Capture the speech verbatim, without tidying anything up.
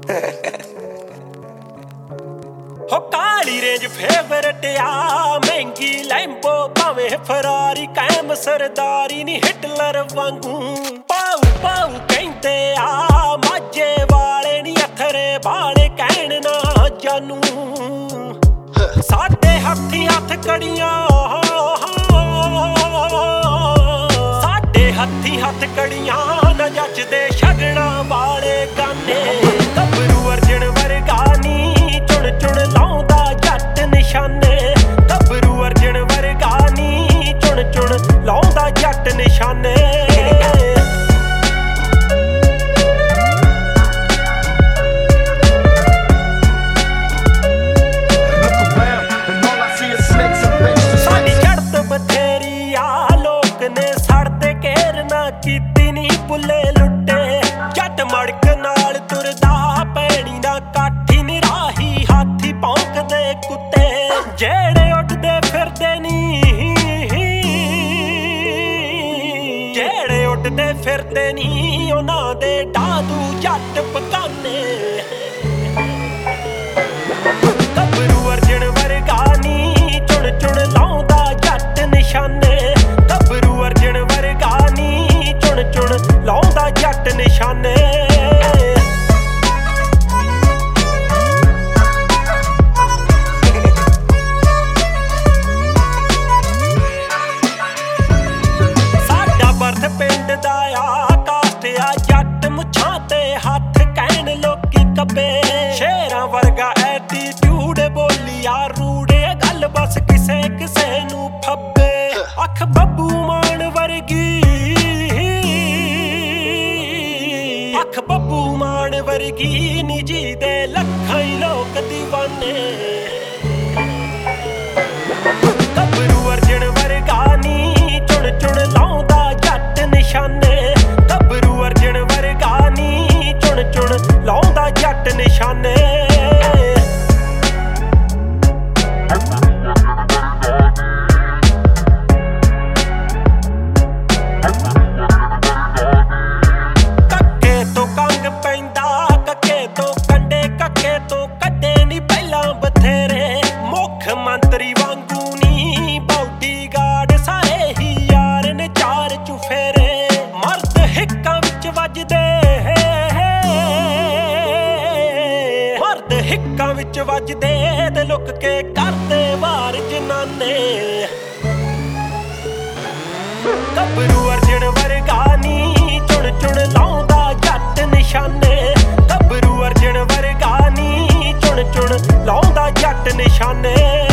हो काली range favourite आ महंगी लैंबो भावें फरारी कायम सरदारी नी हिटलर वांगू पाऊ पाऊ कहंदे आ माझे वाले नी अथरे वाले कहण ना जानू साडे हत्थी हत्थ कड़ियां साडे हत्थी हत्थ कड़ियां न जचदे शगना वाले गाने गभरू अर्जन वर्गा नी चुन चुन लाउंदा जट निशाने गभरू अर्जन वर्गा नी चुन चुन लाउंदा जट निशाने साडी चढ़त बथेरी आ लोक ने सड़ते घेर ना कीती नी बुले लुटे जट मड़क नाल तुरदा पैणी ना काठी नी राही हाथी भौंकदे कुत्ते जेड़े उठदे फिरदे नी जेड़े उठदे फिरदे नी उन्हां दे डादू जट पकाने गभरू अर्जन वर्गा नी चुन चुन लाउंदा जट निशाने गभरू अर्जन वर्गा नी चुन चुन लाउंदा जट निशाने साडा बर्थ पिंड दा आ कास्ट आ जट मुछां ते हत्थ कहण लोकी कब्बे शेरां वर्गा एटीट्यूड बोलिया रूड़े गल बस किसे किसे नू फब्बे अख बब्बू मान वर्गी अख बब्बू मान वर्गी निजी दे लखां ही लोक दीवाने गभरू अर्जन वर्गा नी चुन चुन लाउंदा जट निशाने गभरू अर्जन वर्गा नी चुन चुन लाउंदा जट निशाने कक्के तो कंग पैंदा कक्के तो कंडे कक्के तो कड्डे नी पहला बथेरे मुख मंत्री वांगू नी बॉडीगार्ड सारे ही यार ने चार चुफेरे मर्द हिक्कां विच वजदे मर्द हिक्कां विच वजदे ते लुक के करदे वार जनाने गभरू अर्जन वर्गा नी चुन चुन लाउंदा जट निशाने गभरू अर्जन वर्गा नी चुन चुन लाउंदा जट निशाने।